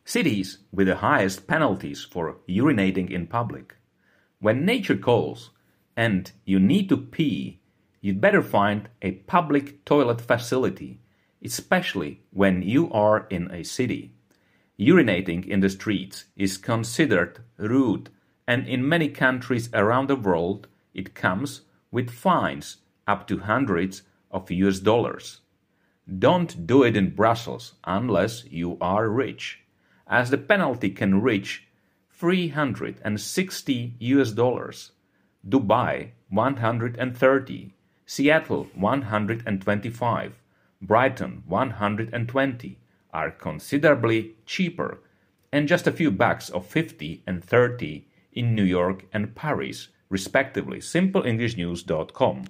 Cities with the highest penalties for urinating in public. When nature calls and you need to pee, you'd better find a public toilet facility, especially when you are in a city. Urinating in the streets is considered rude, and in many countries around the world it comes with fines up to hundreds of US dollars. Don't do it in Brussels unless you are rich, as the penalty can reach 360 US dollars, Dubai 130, Seattle 125, Brighton 120 are considerably cheaper, and just a few bucks of 50 and 30 in New York and Paris, respectively. SimpleEnglishNews.com.